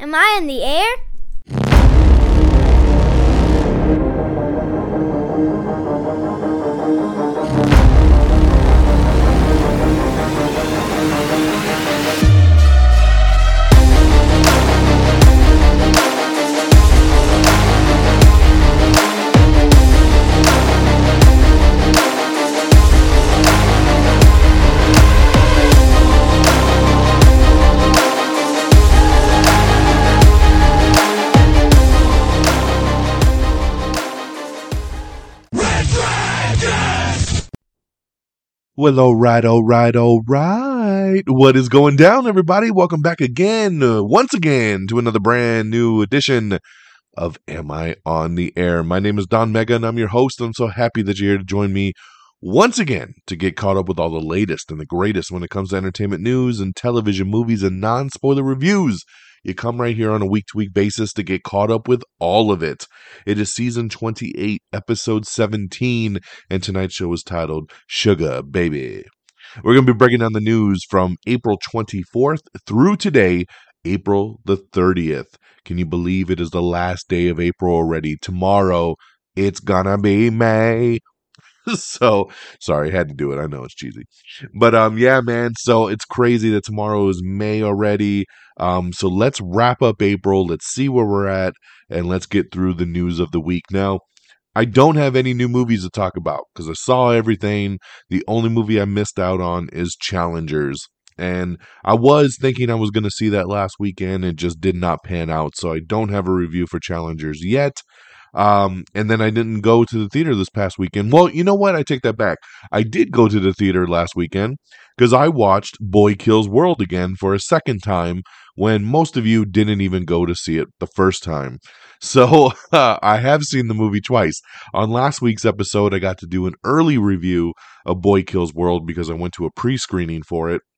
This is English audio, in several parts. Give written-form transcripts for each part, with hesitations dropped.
Am I in the air? Well, all right. What is going down, everybody? Welcome back again, once again, to another brand new edition of Am I on the Air? My name is Don Mega, and I'm your host. I'm so happy that you're here to join me once again to get caught up with all the latest and the greatest when it comes to entertainment news and television, movies, and non-spoiler reviews. You come right here on a week-to-week basis to get caught up with all of it. It is season 28, episode 17, and tonight's show is titled Sugar Baby. We're going to be breaking down the news from April 24th through today, April the 30th. Can you believe it is the last day of April already? Tomorrow, it's gonna be May. So, sorry, had to do it. I know it's cheesy. But, yeah, man, so it's crazy that tomorrow is May already. So let's wrap up April. Let's see where we're at, and let's get through the news of the week. Now, I don't have any new movies to talk about because I saw everything. The only movie I missed out on is Challengers. And I was thinking I was going to see that last weekend. It just did not pan out. So I don't have a review for Challengers yet. And then I didn't go to the theater this past weekend. Well, you know what? I take that back. I did go to the theater last weekend because I watched Boy Kills World again for a second time when most of you didn't even go to see it the first time. So I have seen the movie twice. On last week's episode, I got to do an early review of Boy Kills World because I went to a pre-screening for it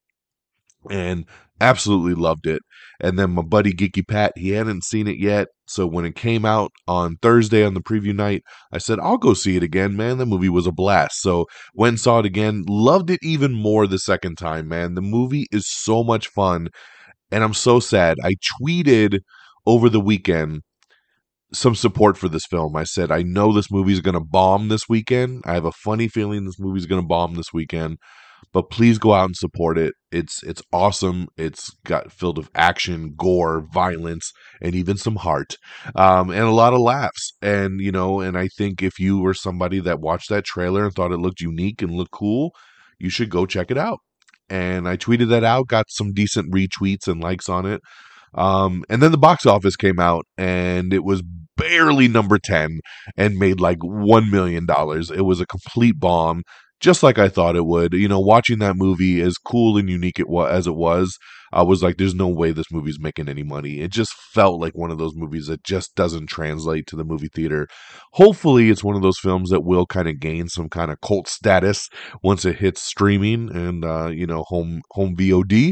and absolutely loved it. And then my buddy Geeky Pat, he hadn't seen it yet. So when it came out on Thursday on the preview night, I said, I'll go see it again, man. The movie was a blast. So went and saw it again. Loved it even more the second time, man. The movie is so much fun. And I'm so sad. I tweeted over the weekend some support for this film. I said, I know this movie is going to bomb this weekend. I have a funny feeling this movie is going to bomb this weekend. But please go out and support it. It's awesome. It's got filled with action, gore, violence, and even some heart, and a lot of laughs. And and I think if you were somebody that watched that trailer and thought it looked unique and looked cool, you should go check it out. And I tweeted that out, got some decent retweets and likes on it. And then the box office came out, and it was barely number 10 and made like $1 million. It was a complete bomb. Just like I thought it would. Watching that movie, as cool and unique as it was, I was like, there's no way this movie's making any money. It just felt like one of those movies that just doesn't translate to the movie theater. Hopefully, it's one of those films that will kind of gain some kind of cult status once it hits streaming and, home VOD.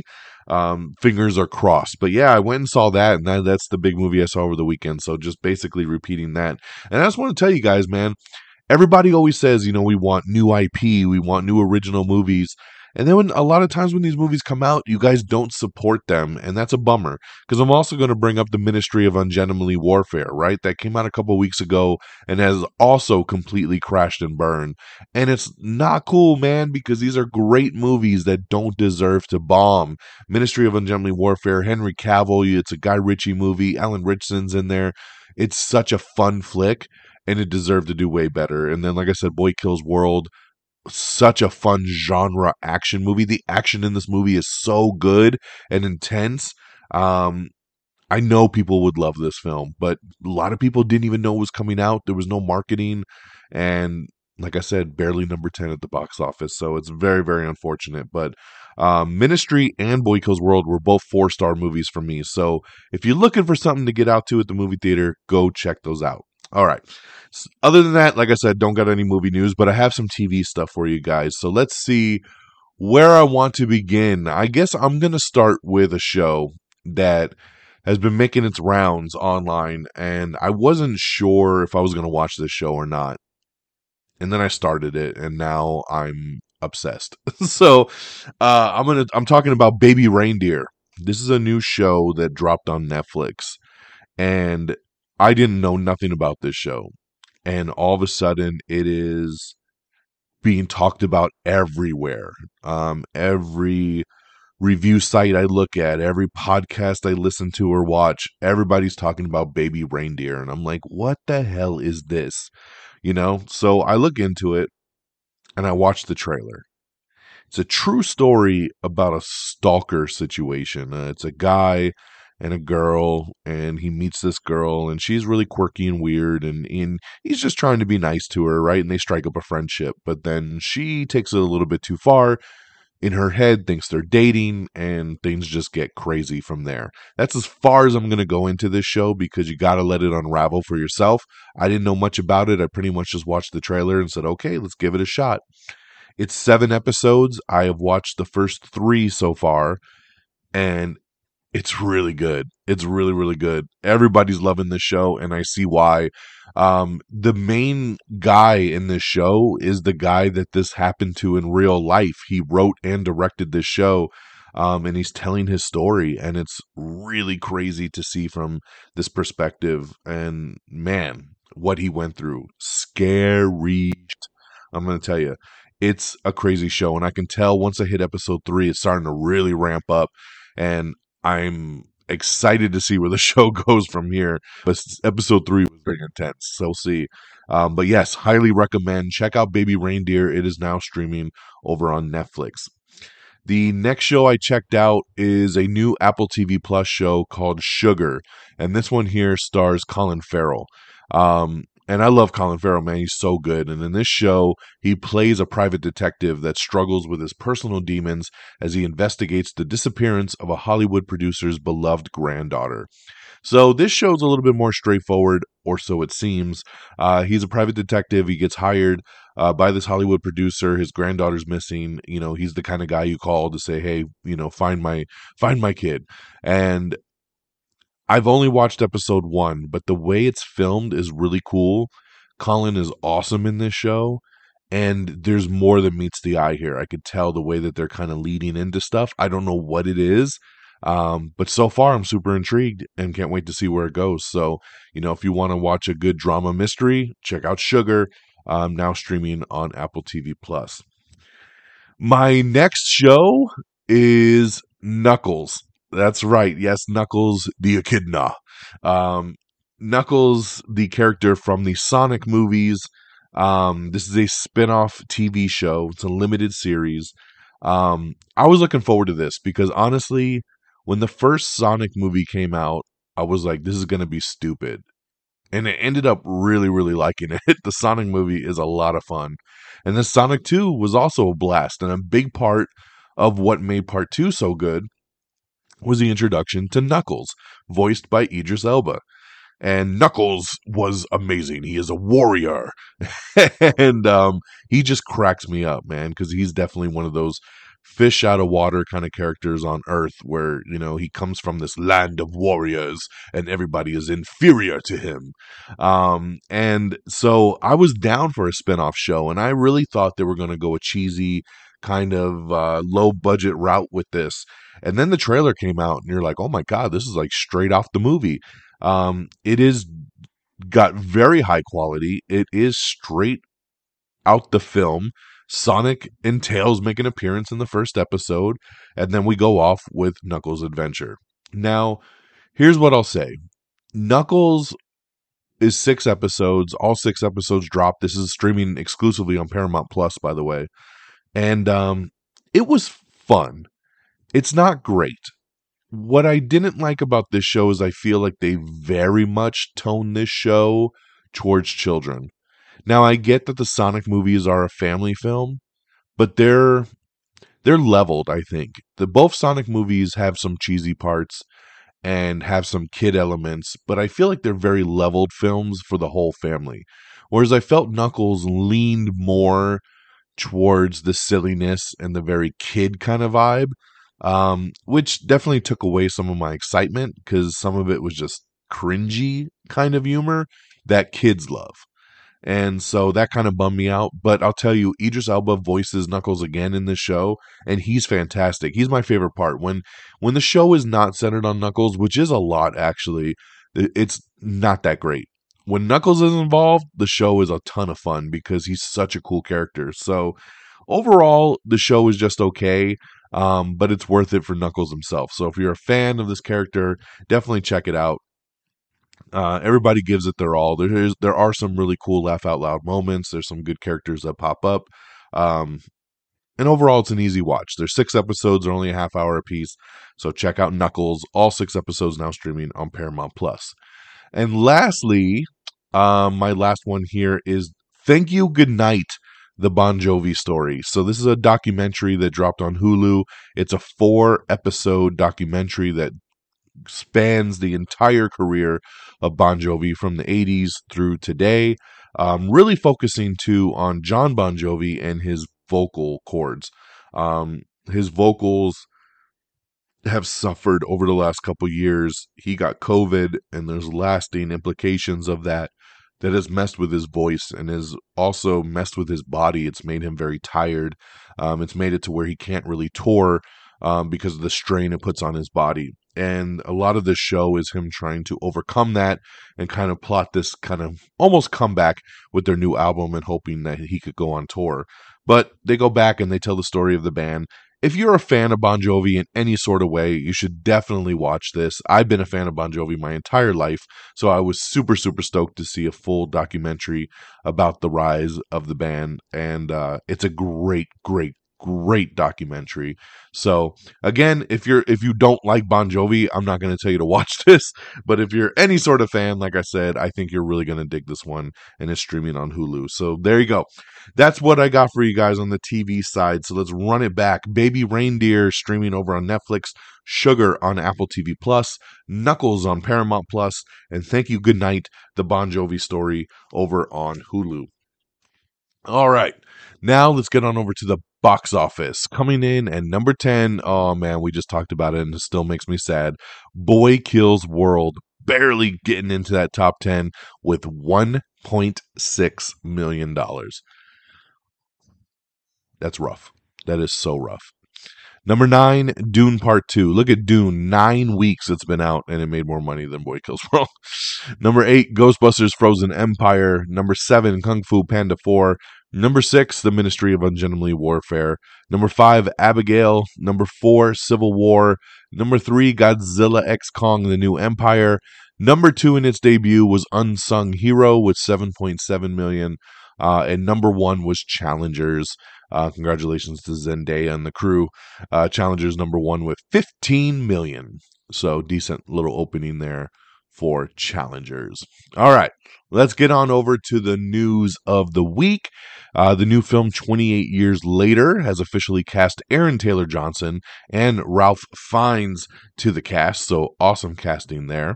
Fingers are crossed. But yeah, I went and saw that, and that's the big movie I saw over the weekend. So just basically repeating that. And I just want to tell you guys, man, everybody always says, we want new IP, we want new original movies. And then a lot of times when these movies come out, you guys don't support them. And that's a bummer. Because I'm also going to bring up the Ministry of Ungentlemanly Warfare, right? That came out a couple weeks ago and has also completely crashed and burned. And it's not cool, man, because these are great movies that don't deserve to bomb. Ministry of Ungentlemanly Warfare, Henry Cavill, it's a Guy Ritchie movie. Alan Ritchson's in there. It's such a fun flick. And it deserved to do way better. And then, like I said, Boy Kills World, such a fun genre action movie. The action in this movie is so good and intense. I know people would love this film, but a lot of people didn't even know it was coming out. There was no marketing. And like I said, barely number 10 at the box office. So it's very, very unfortunate. But Ministry and Boy Kills World were both 4-star movies for me. So if you're looking for something to get out to at the movie theater, go check those out. All right. Other than that, like I said, don't got any movie news, but I have some TV stuff for you guys. So let's see where I want to begin. I guess I'm going to start with a show that has been making its rounds online, and I wasn't sure if I was going to watch this show or not. And then I started it, and now I'm obsessed. So I'm talking about Baby Reindeer This is a new show that dropped on Netflix, and I didn't know nothing about this show. And all of a sudden, it is being talked about everywhere. Every review site I look at, every podcast I listen to or watch, everybody's talking about Baby Reindeer. And I'm like, what the hell is this? So I look into it and I watch the trailer. It's a true story about a stalker situation. It's a guy and a girl, and he meets this girl, and she's really quirky and weird, and he's just trying to be nice to her, right? And they strike up a friendship, but then she takes it a little bit too far. In her head, thinks they're dating, and things just get crazy from there. That's as far as I'm going to go into this show because you got to let it unravel for yourself. I didn't know much about it. I pretty much just watched the trailer and said, okay, let's give it a shot. It's 7 episodes. I have watched the first 3 so far, and it's really good. It's really, really good. Everybody's loving this show, and I see why. The main guy in this show is the guy that this happened to in real life. He wrote and directed this show, and he's telling his story, and it's really crazy to see from this perspective. And man, what he went through, scary. I'm going to tell you, it's a crazy show, and I can tell once I hit episode 3, it's starting to really ramp up, and I'm excited to see where the show goes from here. But episode 3 was very intense, so we'll see. But yes, highly recommend. Check out Baby Reindeer. It is now streaming over on Netflix. The next show I checked out is a new Apple TV Plus show called Sugar, and this one here stars Colin Farrell. And I love Colin Farrell, man. He's so good. And in this show, he plays a private detective that struggles with his personal demons as he investigates the disappearance of a Hollywood producer's beloved granddaughter. So this show's a little bit more straightforward, or so it seems. He's a private detective. He gets hired by this Hollywood producer. His granddaughter's missing. He's the kind of guy you call to say, "Hey, find my kid." And I've only watched episode 1, but the way it's filmed is really cool. Colin is awesome in this show, and there's more than meets the eye here. I could tell the way that they're kind of leading into stuff. I don't know what it is, but so far I'm super intrigued and can't wait to see where it goes. So, if you want to watch a good drama mystery, check out Sugar, now streaming on Apple TV Plus. My next show is Knuckles. That's right. Yes, Knuckles the Echidna. Um, Knuckles, the character from the Sonic movies. This is a spin-off TV show. It's a limited series. I was looking forward to this because honestly, when the first Sonic movie came out, I was like, this is going to be stupid. And it ended up really, really liking it. The Sonic movie is a lot of fun. And then Sonic 2 was also a blast. And a big part of what made part 2 so good was the introduction to Knuckles, voiced by Idris Elba. And Knuckles was amazing. He is a warrior. And he just cracks me up, man, because he's definitely one of those fish out of water kind of characters on Earth where, he comes from this land of warriors and everybody is inferior to him. And so I was down for a spinoff show, and I really thought they were going to go a cheesy kind of low budget route with this. And then the trailer came out, and you're like, oh my God, this is like straight off the movie. It is got very high quality. It is straight out the film. Sonic and Tails make an appearance in the first episode, and then we go off with Knuckles' adventure. Now, here's what I'll say. Knuckles is 6 episodes. All 6 episodes dropped. This is streaming exclusively on Paramount Plus, by the way. And it was fun. It's not great. What I didn't like about this show is I feel like they very much tone this show towards children. Now I get that the Sonic movies are a family film, but they're leveled, I think. Both Sonic movies have some cheesy parts and have some kid elements, but I feel like they're very leveled films for the whole family. Whereas I felt Knuckles leaned more towards the silliness and the very kid kind of vibe, which definitely took away some of my excitement because some of it was just cringy kind of humor that kids love. And so that kind of bummed me out. But I'll tell you, Idris Elba voices Knuckles again in this show, and he's fantastic. He's my favorite part. When the show is not centered on Knuckles, which is a lot actually, it's not that great. When Knuckles is involved, the show is a ton of fun because he's such a cool character. So overall, the show is just okay, but it's worth it for Knuckles himself. So if you're a fan of this character, definitely check it out. Everybody gives it their all. There are some really cool laugh out loud moments. There's some good characters that pop up. Um, and overall, it's an easy watch. There's 6 episodes, they're only a half hour apiece. So check out Knuckles. All 6 episodes now streaming on Paramount Plus. And lastly, my last one here is Thank You, Good Night, the Bon Jovi story. So this is a documentary that dropped on Hulu. It's a 4-episode documentary that spans the entire career of Bon Jovi from the 80s through today, really focusing too on John Bon Jovi and his vocal cords. His vocals have suffered over the last couple years. He got COVID, and there's lasting implications of that has messed with his voice and has also messed with his body. It's made him very tired. It's made it to where he can't really tour because of the strain it puts on his body. And a lot of this show is him trying to overcome that and kind of plot this kind of almost comeback with their new album and hoping that he could go on tour. But they go back and they tell the story of the band. If you're a fan of Bon Jovi in any sort of way, you should definitely watch this. I've been a fan of Bon Jovi my entire life, so I was super, super stoked to see a full documentary about the rise of the band. And it's a great, great, great documentary. So again, if you don't like Bon Jovi, I'm not going to tell you to watch this, but if you're any sort of fan, like I said, I think you're really going to dig this one, and it's streaming on Hulu. So there you go. That's what I got for you guys on the TV side. So let's run it back. Baby Reindeer streaming over on Netflix, Sugar on Apple TV Plus, Knuckles on Paramount Plus, and Thank You Good Night, the Bon Jovi story over on Hulu. All right. Now let's get on over to the box office. Coming in at number 10. Oh man, we just talked about it and it still makes me sad. Boy Kills World, barely getting into that top 10 with $1.6 million. That's rough. That is so rough. Number 9, Dune Part 2. Look at Dune. 9 weeks it's been out, and it made more money than Boy Kills World. Number 8, Ghostbusters Frozen Empire. Number 7, Kung Fu Panda 4. Number 6, The Ministry of Ungentlemanly Warfare. Number 5, Abigail. Number 4, Civil War. Number 3, Godzilla X Kong The New Empire. Number 2 in its debut was Unsung Hero with $7.7 million. And number 1 was Challengers. Congratulations to Zendaya and the crew. Challengers number 1 with $15 million. So decent little opening there for Challengers. All right, let's get on over to the news of the week. The new film 28 Years Later has officially cast Aaron Taylor Johnson and Ralph Fiennes to the cast. So awesome casting there.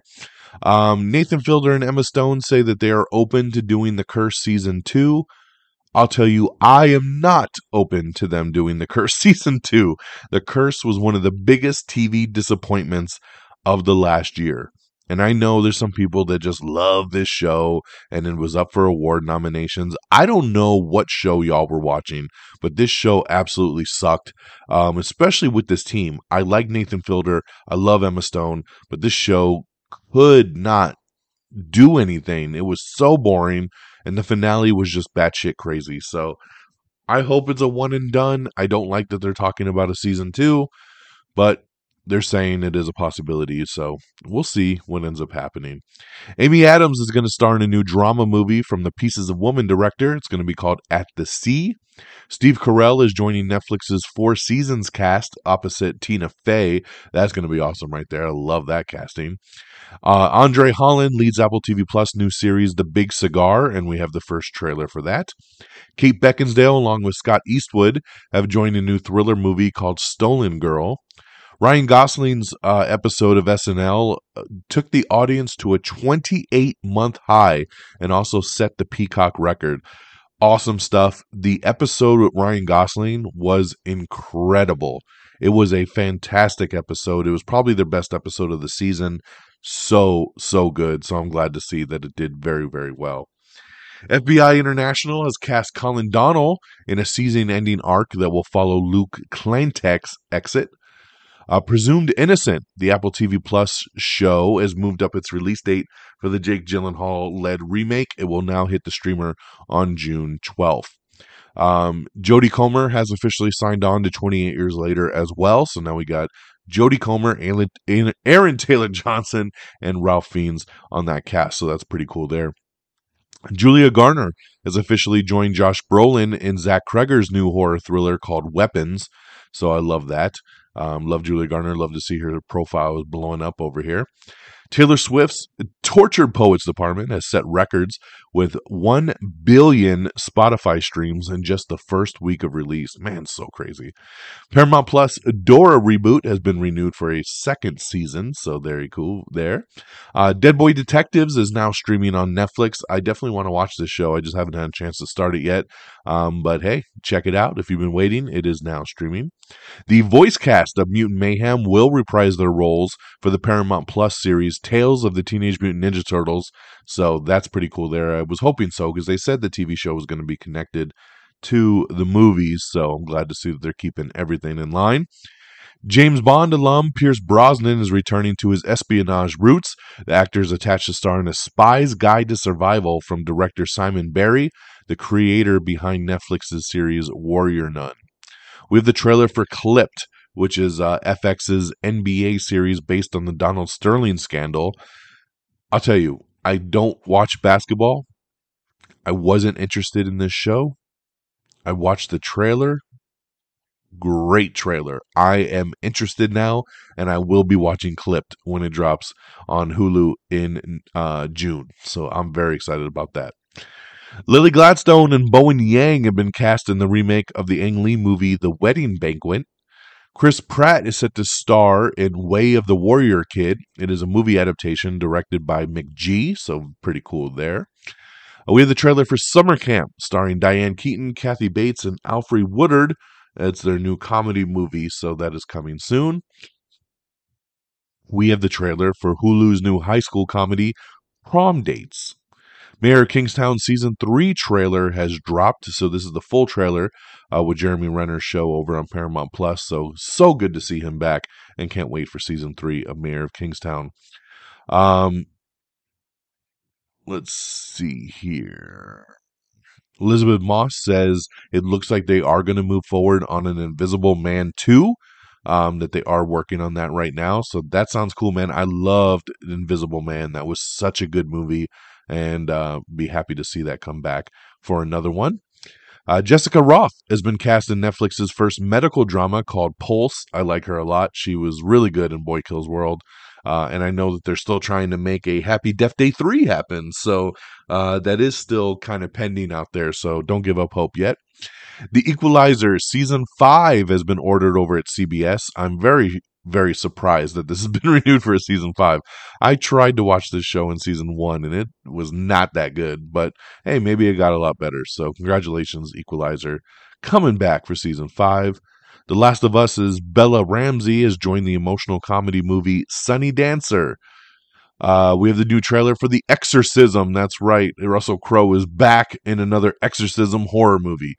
Nathan Fielder and Emma Stone say that they are open to doing The Curse Season 2. I'll tell you, I am not open to them doing The Curse Season 2. The Curse was one of the biggest TV disappointments of the last year. And I know there's some people that just love this show and it was up for award nominations. I don't know what show y'all were watching, but this show absolutely sucked, especially with this team. I like Nathan Fielder. I love Emma Stone, but this show could not do anything. It was so boring, and the finale was just batshit crazy. So I hope it's a one and done. I don't like that they're talking about a season 2, but they're saying it is a possibility. So we'll see what ends up happening. Amy Adams is going to star in a new drama movie from the Pieces of Woman director. It's going to be called At the Sea. Steve Carell is joining Netflix's 4 Seasons cast opposite Tina Fey. That's going to be awesome right there. I love that casting. Andre Holland leads Apple TV Plus new series The Big Cigar, and we have the first trailer for that. Kate Beckinsale, along with Scott Eastwood, have joined a new thriller movie called Stolen Girl. Ryan Gosling's episode of SNL took the audience to a 28-month high and also set the Peacock record. Awesome stuff. The episode with Ryan Gosling was incredible. It was a fantastic episode. It was probably their best episode of the season. So good. So I'm glad to see that it did very, very well. FBI International has cast Colin Donnell in a season-ending arc that will follow Luke Kleintek's exit. Presumed Innocent, the Apple TV Plus show, has moved up its release date for the Jake Gyllenhaal-led remake. It will now hit the streamer on June 12th. Jodie Comer has officially signed on to 28 Years Later as well. So now we got Jodie Comer, Aaron Taylor Johnson, and Ralph Fiennes on that cast. So that's pretty cool there. Julia Garner has officially joined Josh Brolin in Zach Cregger's new horror thriller called Weapons. So I love that. Love Julia Garner. Love to see her profile is blowing up over here. Taylor Swift's Tortured Poets department has set records with 1 billion Spotify streams in just the first week of release. Man, so crazy. Paramount Plus Dora reboot has been renewed for a second season, so very cool there. Dead Boy Detectives is now streaming on Netflix. I definitely want to watch this show. I just haven't had a chance to start it yet. But hey, check it out. If you've been waiting, it is now streaming. The voice cast of Mutant Mayhem will reprise their roles for the Paramount Plus series Tales of the Teenage Mutant Ninja Turtles. So that's pretty cool there. I was hoping so because they said the TV show was going to be connected to the movies. So I'm glad to see that they're keeping everything in line. James Bond alum Pierce Brosnan is returning to his espionage roots. The actor is attached to star in A Spy's Guide to Survival from director Simon Barry, the creator behind Netflix's series Warrior Nun. We have the trailer for Clipped, which is FX's NBA series based on the Donald Sterling scandal. I'll tell you, I don't watch basketball. I wasn't interested in this show. I watched the trailer. Great trailer. I am interested now, and I will be watching Clipped when it drops on Hulu in June. So I'm very excited about that. Lily Gladstone and Bowen Yang have been cast in the remake of the Ang Lee movie The Wedding Banquet. Chris Pratt is set to star in Way of the Warrior Kid. It is a movie adaptation directed by McG, so pretty cool there. We have the trailer for Summer Camp, starring Diane Keaton, Kathy Bates, and Alfre Woodard. It's their new comedy movie, so that is coming soon. We have the trailer for Hulu's new high school comedy, Prom Dates. Mayor of Kingstown Season 3 trailer has dropped, so this is the full trailer with Jeremy Renner's show over on Paramount Plus. So good to see him back, and can't wait for Season 3 of Mayor of Kingstown. Let's see here. Elizabeth Moss says it looks like they are going to move forward on an Invisible Man 2, that they are working on that right now. So that sounds cool, man. I loved Invisible Man. That was such a good movie, and be happy to see that come back for another one. Jessica Roth has been cast in Netflix's first medical drama called Pulse. I like her a lot. She was really good in Boy Kills World. And I know that they're still trying to make a Happy Death Day 3 happen. So that is still kind of pending out there. So don't give up hope yet. The Equalizer Season 5 has been ordered over at CBS. I'm very, very surprised that this has been renewed for a Season 5. I tried to watch this show in Season 1, and it was not that good. But, hey, maybe it got a lot better. So congratulations, Equalizer, coming back for Season 5. The Last of Us's Bella Ramsey has joined the emotional comedy movie Sunny Dancer. We have the new trailer for The Exorcism. That's right. Russell Crowe is back in another exorcism horror movie.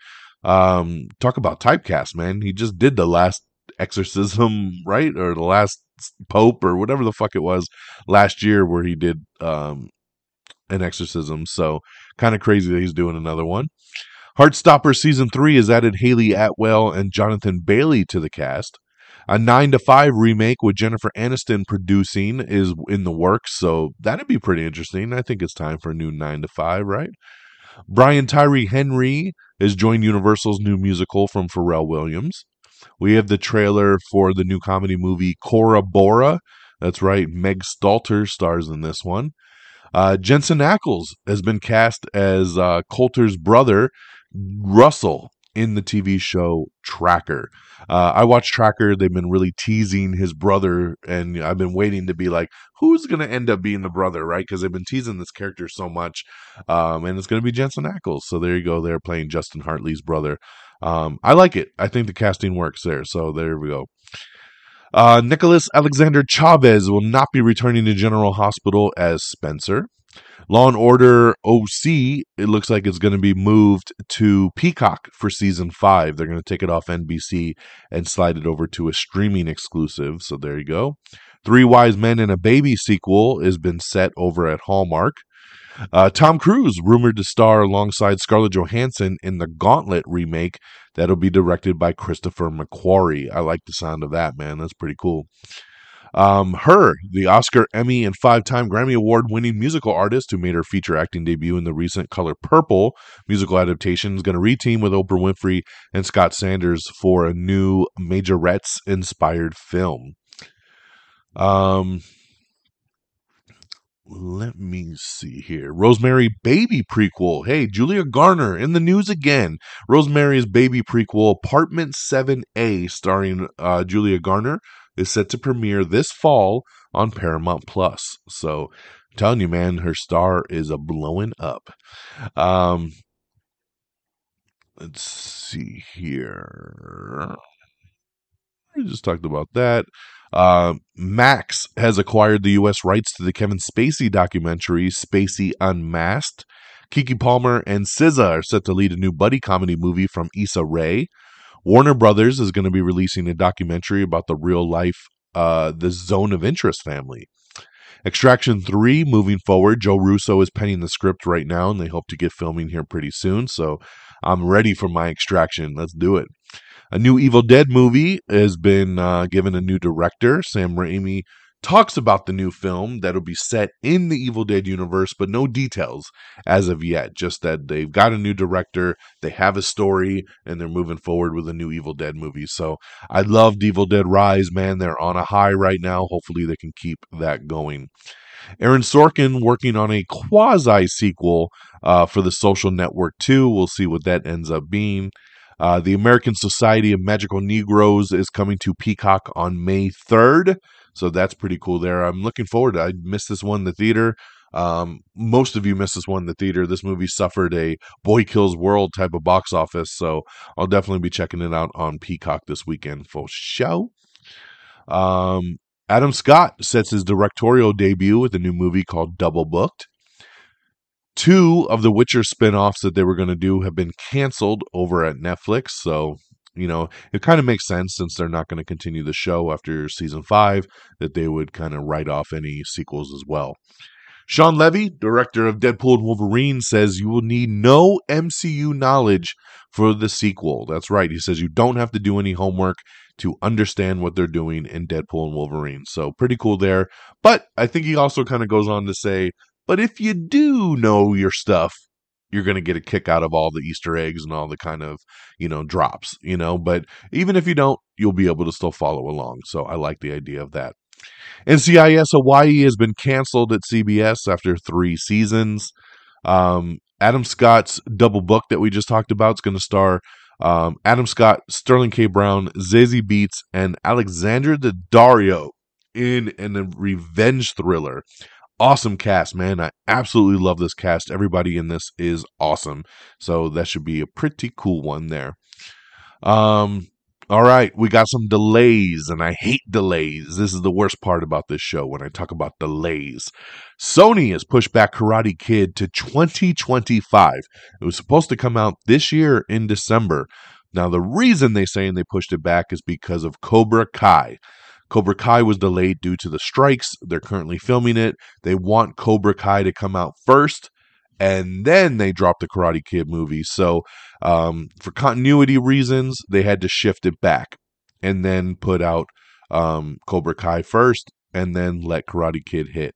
Talk about typecast, man. He just did the last exorcism, right? Or the last Pope or whatever the fuck it was last year where he did an exorcism. So kind of crazy that he's doing another one. Heartstopper Season 3 has added Haley Atwell and Jonathan Bailey to the cast. A 9 to 5 remake with Jennifer Aniston producing is in the works, so that'd be pretty interesting. I think it's time for a new 9 to 5, right? Brian Tyree Henry has joined Universal's new musical from Pharrell Williams. We have the trailer for the new comedy movie Cora Bora. That's right, Meg Stalter stars in this one. Jensen Ackles has been cast as Coulter's brother, Russell, in the TV show Tracker. I watched Tracker. They've been really teasing his brother, and I've been waiting to be like, who's going to end up being the brother, right? Because they've been teasing this character so much, and it's going to be Jensen Ackles. So there you go. They're playing Justin Hartley's brother. I like it. I think the casting works there. So there we go. Nicholas Alexander Chavez will not be returning to General Hospital as Spencer. Law and Order OC, it looks like it's going to be moved to Peacock for season 5. They're going to take it off NBC and slide it over to a streaming exclusive. So there you go. Three Wise Men and a Baby sequel has been set over at Hallmark. Tom Cruise rumored to star alongside Scarlett Johansson in the Gauntlet remake that'll be directed by Christopher McQuarrie. I like the sound of that, man. That's pretty cool. Her, the Oscar, Emmy, and 5-time Grammy Award winning musical artist who made her feature acting debut in the recent Color Purple musical adaptation, is going to reteam with Oprah Winfrey and Scott Sanders for a new Majorettes inspired film. Let me see here. Rosemary Baby prequel. Hey, Julia Garner in the news again. Rosemary's Baby prequel, Apartment 7A, starring Julia Garner, is set to premiere this fall on Paramount Plus. So, I'm telling you, man, her star is a blowing up. Let's see here. We just talked about that. Max has acquired the U.S. rights to the Kevin Spacey documentary, Spacey Unmasked. Keke Palmer and SZA are set to lead a new buddy comedy movie from Issa Rae. Warner Brothers is going to be releasing a documentary about the real life, the Zone of Interest family. Extraction 3, moving forward. Joe Russo is penning the script right now, and they hope to get filming here pretty soon. So I'm ready for my Extraction. Let's do it. A new Evil Dead movie has been given a new director. Sam Raimi talks about the new film that'll be set in the Evil Dead universe, but no details as of yet. Just that they've got a new director, they have a story, and they're moving forward with a new Evil Dead movie. So I loved Evil Dead Rise, man. They're on a high right now. Hopefully they can keep that going. Aaron Sorkin working on a quasi sequel for The Social Network 2. We'll see what that ends up being. The American Society of Magical Negroes is coming to Peacock on May 3rd. So that's pretty cool there. I'm looking forward to it. I missed this one in the theater. Most of you missed this one in the theater. This movie suffered a Boy Kills World type of box office. So I'll definitely be checking it out on Peacock this weekend for show. Adam Scott sets his directorial debut with a new movie called Double Booked. 2 of the Witcher spin-offs that they were going to do have been canceled over at Netflix. So, it kind of makes sense since they're not going to continue the show after season 5 that they would kind of write off any sequels as well. Sean Levy, director of Deadpool and Wolverine, says you will need no MCU knowledge for the sequel. That's right. He says you don't have to do any homework to understand what they're doing in Deadpool and Wolverine. So pretty cool there. But I think he also kind of goes on to say, but if you do know your stuff, you're going to get a kick out of all the Easter eggs and all the kind of, drops, But even if you don't, you'll be able to still follow along. So I like the idea of that. NCIS Hawaii has been canceled at CBS after 3 seasons. Adam Scott's Double Book that we just talked about is going to star Adam Scott, Sterling K. Brown, Zazie Beetz, and Alexandra Daddario in a revenge thriller. Awesome cast, man. I absolutely love this cast. Everybody in this is awesome. So that should be a pretty cool one there. All right, we got some delays, and I hate delays. This is the worst part about this show when I talk about delays. Sony has pushed back Karate Kid to 2025. It was supposed to come out this year in December. Now, the reason they're saying they pushed it back is because of Cobra Kai. Cobra Kai was delayed due to the strikes. They're currently filming it. They want Cobra Kai to come out first, and then they dropped the Karate Kid movie. So for continuity reasons, they had to shift it back and then put out Cobra Kai first and then let Karate Kid hit.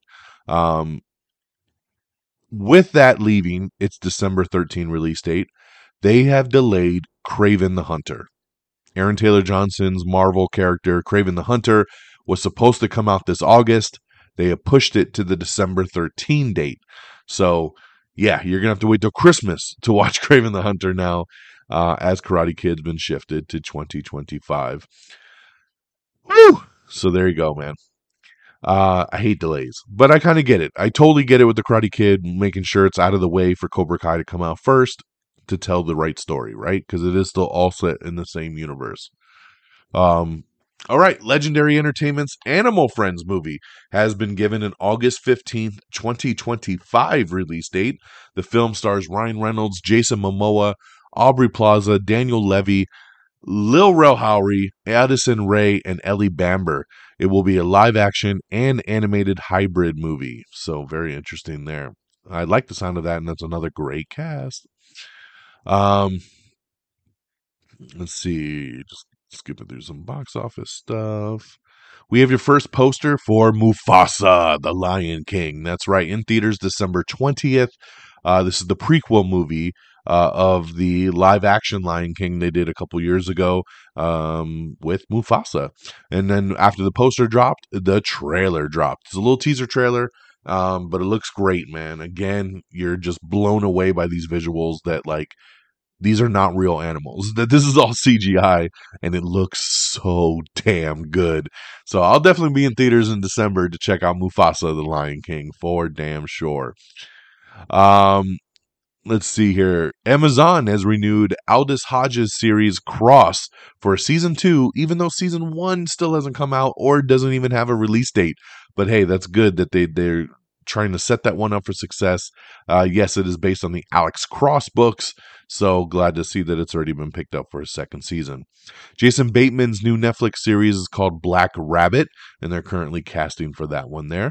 With that leaving its December 13 release date, they have delayed Kraven the Hunter. Aaron Taylor Johnson's Marvel character, Kraven the Hunter, was supposed to come out this August. They have pushed it to the December 13 date. So, yeah, you're going to have to wait till Christmas to watch Kraven the Hunter now, as Karate Kid's been shifted to 2025. Woo! So there you go, man. I hate delays, but I kind of get it. I totally get it with the Karate Kid, making sure it's out of the way for Cobra Kai to come out first to tell the right story, right? Because it is still all set in the same universe. All right, Legendary Entertainment's Animal Friends movie has been given an August 15th, 2025 release date. The film stars Ryan Reynolds, Jason Momoa, Aubrey Plaza, Daniel Levy, Lil Rel Howery, Addison Rae, and Ellie Bamber. It will be a live action and animated hybrid movie. So, very interesting there. I like the sound of that, and that's another great cast. Um, let's see, just skipping through some box office stuff. We have your first poster for Mufasa, the Lion King. That's right, in theaters December 20th. This is the prequel movie of the live action Lion King they did a couple years ago with Mufasa. And then after the poster dropped, the trailer dropped. It's a little teaser trailer, but it looks great, man. Again, you're just blown away by these visuals that, like, these are not real animals. That this is all CGI, and it looks so damn good. So I'll definitely be in theaters in December to check out Mufasa the Lion King for damn sure. Um, let's see here. Amazon has renewed Aldous Hodge's series Cross for season 2, even though season 1 still hasn't come out or doesn't even have a release date. But hey, that's good that they're trying to set that one up for success. Yes, it is based on the Alex Cross books, so glad to see that it's already been picked up for a second season. Jason Bateman's new Netflix series is called Black Rabbit, and they're currently casting for that one there.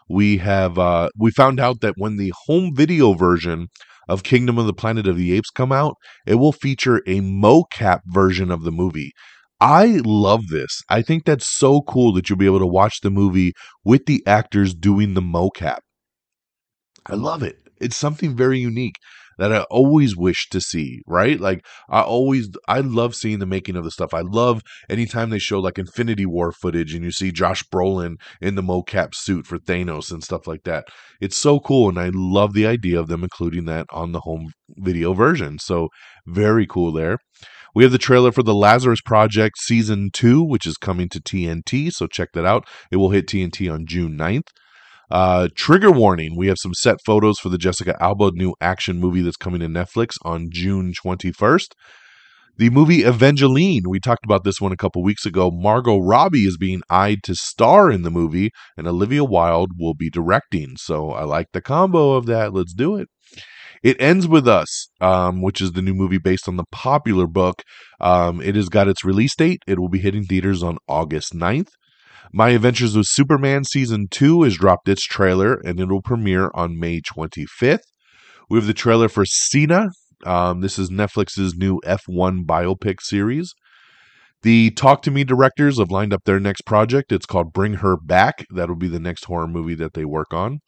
We found out that when the home video version of Kingdom of the Planet of the Apes come out, it will feature a mocap version of the movie. I love this. I think that's so cool that you'll be able to watch the movie with the actors doing the mocap. I love it. It's something very unique that I always wish to see, right? Like I love seeing the making of the stuff. I love anytime they show like Infinity War footage and you see Josh Brolin in the mocap suit for Thanos and stuff like that. It's so cool, and I love the idea of them including that on the home video version. So very cool there. We have the trailer for the Lazarus Project Season 2, which is coming to TNT, so check that out. It will hit TNT on June 9th. Trigger warning, we have some set photos for the Jessica Alba new action movie that's coming to Netflix on June 21st. The movie Evangeline, we talked about this one a couple weeks ago. Margot Robbie is being eyed to star in the movie, and Olivia Wilde will be directing. So I like the combo of that. Let's do it. It Ends With Us, which is the new movie based on the popular book. It has got its release date. It will be hitting theaters on August 9th. My Adventures with Superman Season 2 has dropped its trailer, and it will premiere on May 25th. We have the trailer for Cena. This is Netflix's new F1 biopic series. The Talk to Me directors have lined up their next project. It's called Bring Her Back. That'll be the next horror movie that they work on.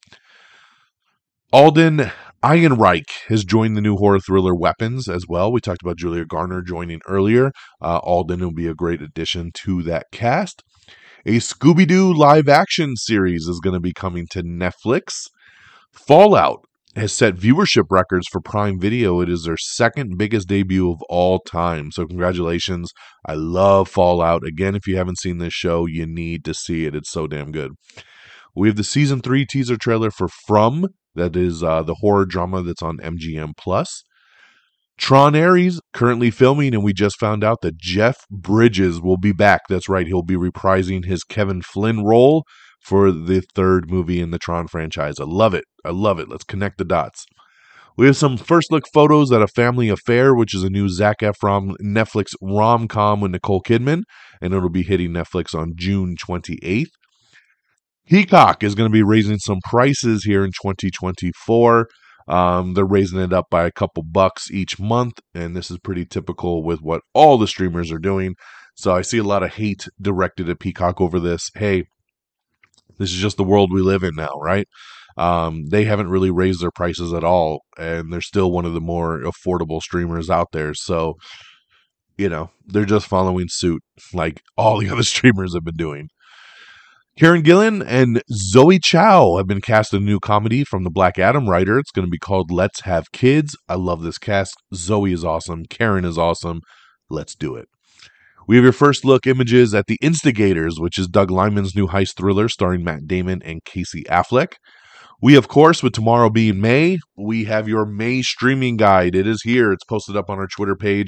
Alden Ehrenreich has joined the new horror thriller Weapons as well. We talked about Julia Garner joining earlier. Alden will be a great addition to that cast. A Scooby-Doo live-action series is going to be coming to Netflix. Fallout has set viewership records for Prime Video. It is their second biggest debut of all time. So congratulations. I love Fallout. Again, if you haven't seen this show, you need to see it. It's so damn good. We have the Season 3 teaser trailer for From. That is the horror drama that's on MGM+. Tron Ares currently filming, and we just found out that Jeff Bridges will be back. That's right, he'll be reprising his Kevin Flynn role for the third movie in the Tron franchise. I love it. I love it. Let's connect the dots. We have some first look photos at A Family Affair, which is a new Zac Efron Netflix rom-com with Nicole Kidman, and it'll be hitting Netflix on June 28th. Peacock is going to be raising some prices here in 2024. They're raising it up by a couple bucks each month, and this is pretty typical with what all the streamers are doing. So I see a lot of hate directed at Peacock over this. Hey, this is just the world we live in now, right? They haven't really raised their prices at all, and they're still one of the more affordable streamers out there. So, they're just following suit like all the other streamers have been doing. Karen Gillan and Zoe Chow have been cast in a new comedy from the Black Adam writer. It's going to be called Let's Have Kids. I love this cast. Zoe is awesome. Karen is awesome. Let's do it. We have your first look images at The Instigators, which is Doug Liman's new heist thriller starring Matt Damon and Casey Affleck. We, of course, with tomorrow being May, we have your May streaming guide. It is here. It's posted up on our Twitter page.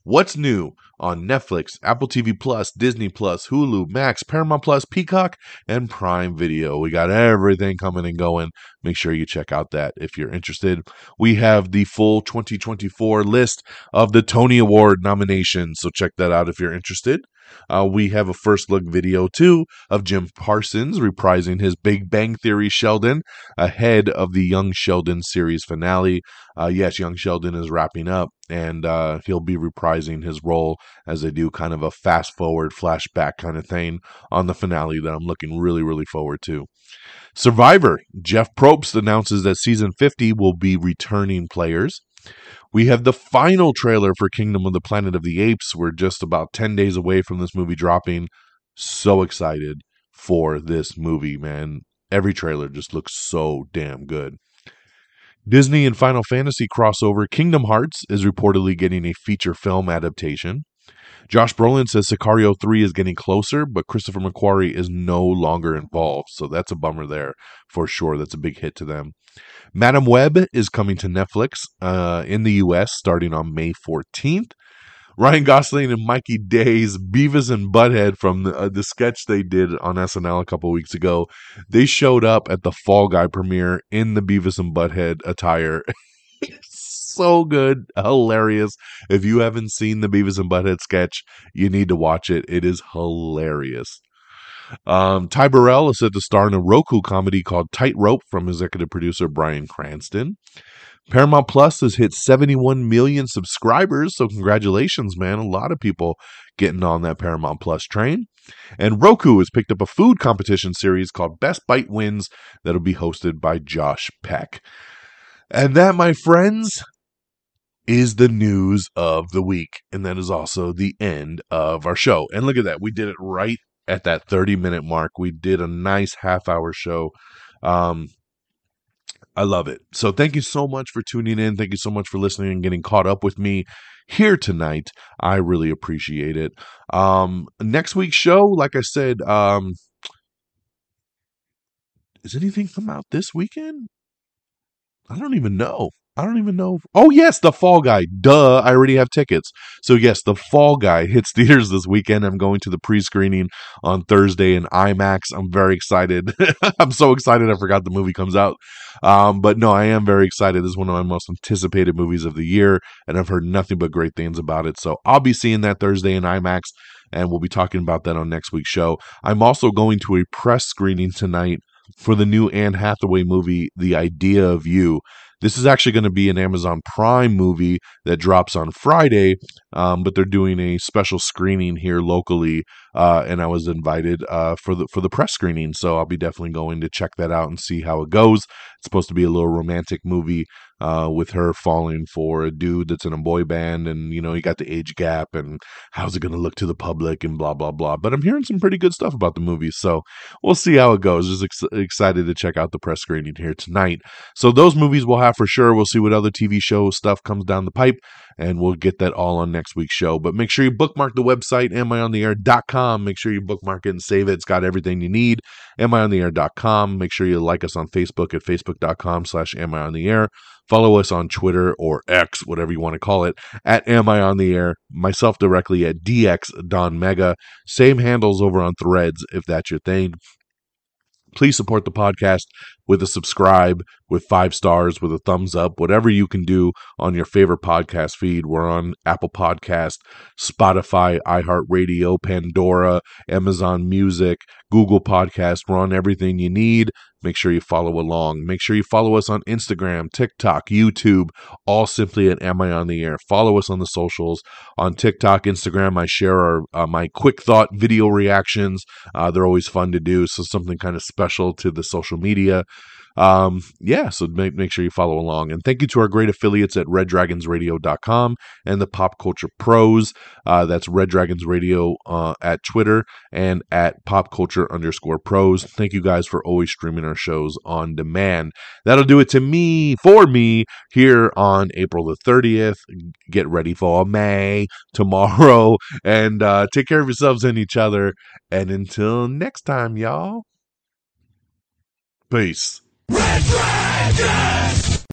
What's new on Netflix, Apple TV Plus, Disney Plus, Hulu, Max, Paramount Plus, Peacock, and Prime Video. We got everything coming and going. Make sure you check out that if you're interested. We have the full 2024 list of the Tony Award nominations, so check that out if you're interested. We have a first look video, too, of Jim Parsons reprising his Big Bang Theory Sheldon ahead of the Young Sheldon series finale. Yes, Young Sheldon is wrapping up, and he'll be reprising his role as they do kind of a fast-forward, flashback kind of thing on the finale that I'm looking really, really forward to. Survivor, Jeff Probst announces that season 50 will be returning players. We have the final trailer for Kingdom of the Planet of the Apes. We're just about 10 days away from this movie dropping. So excited for this movie, man. Every trailer just looks so damn good. Disney and Final Fantasy crossover Kingdom Hearts is reportedly getting a feature film adaptation. Josh Brolin says Sicario 3 is getting closer, but Christopher McQuarrie is no longer involved. So that's a bummer there for sure. That's a big hit to them. Madam Web is coming to Netflix in the U.S. starting on May 14th. Ryan Gosling and Mikey Day's Beavis and Butthead from the sketch they did on SNL a couple weeks ago. They showed up at the Fall Guy premiere in the Beavis and Butthead attire. So good, hilarious. If you haven't seen the Beavis and Butthead sketch, you need to watch it. It is hilarious. Ty Burrell is set to star in a Roku comedy called Tightrope from executive producer Bryan Cranston. Paramount Plus has hit 71 million subscribers, so congratulations, man. A lot of people getting on that Paramount Plus train. And Roku has picked up a food competition series called Best Bite Wins that'll be hosted by Josh Peck. And that, my friends, is the news of the week. And that is also the end of our show. And look at that. We did it right at that 30-minute mark. We did a nice half-hour show. I love it. So thank you so much for tuning in. Thank you so much for listening and getting caught up with me here tonight. I really appreciate it. Next week's show, like I said, does anything come out this weekend? I don't even know. Oh, yes, The Fall Guy. Duh, I already have tickets. So, yes, The Fall Guy hits theaters this weekend. I'm going to the pre-screening on Thursday in IMAX. I'm very excited. I'm so excited I forgot the movie comes out. But no, I am very excited. This is one of my most anticipated movies of the year, and I've heard nothing but great things about it. So I'll be seeing that Thursday in IMAX, and we'll be talking about that on next week's show. I'm also going to a press screening tonight for the new Anne Hathaway movie, The Idea of You. This is actually going to be an Amazon Prime movie that drops on Friday, but they're doing a special screening here locally, and I was invited for the press screening, so I'll be definitely going to check that out and see how it goes. It's supposed to be a little romantic movie with her falling for a dude that's in a boy band, and you got the age gap, and how's it going to look to the public, and blah blah blah. But I'm hearing some pretty good stuff about the movie, so we'll see how it goes. Just excited to check out the press screening here tonight. So those movies we'll have for sure. We'll see what other TV show stuff comes down the pipe, and we'll get that all on next week's show. But make sure you bookmark the website, amiontheair.com. Make sure you bookmark it and save it. It's got everything you need. amiontheair.com. Make sure you like us on Facebook at facebook.com/amiontheair. Follow us on Twitter or X, whatever you want to call it, at Am I on the Air. Myself directly at DX Don Mega. Same handles over on Threads if that's your thing. Please support the podcast with a subscribe, with 5 stars, with a thumbs up, whatever you can do on your favorite podcast feed. We're on Apple Podcast, Spotify, iHeartRadio, Pandora, Amazon Music, Google Podcast. We're on everything you need. Make sure you follow along. Make sure you follow us on Instagram, TikTok, YouTube, all simply at Am I on the Air. Follow us on the socials. On TikTok, Instagram, I share my quick thought video reactions. They're always fun to do, so something kind of special to the social media. So make sure you follow along. And thank you to our great affiliates at reddragonsradio.com and the Pop Culture Pros. That's Red Dragons Radio at Twitter and at popculture_pros. Thank you guys for always streaming our shows on demand. That'll do it for me here on April the 30th. Get ready for May tomorrow, and take care of yourselves and each other. And until next time, y'all. Peace. Red Dragons!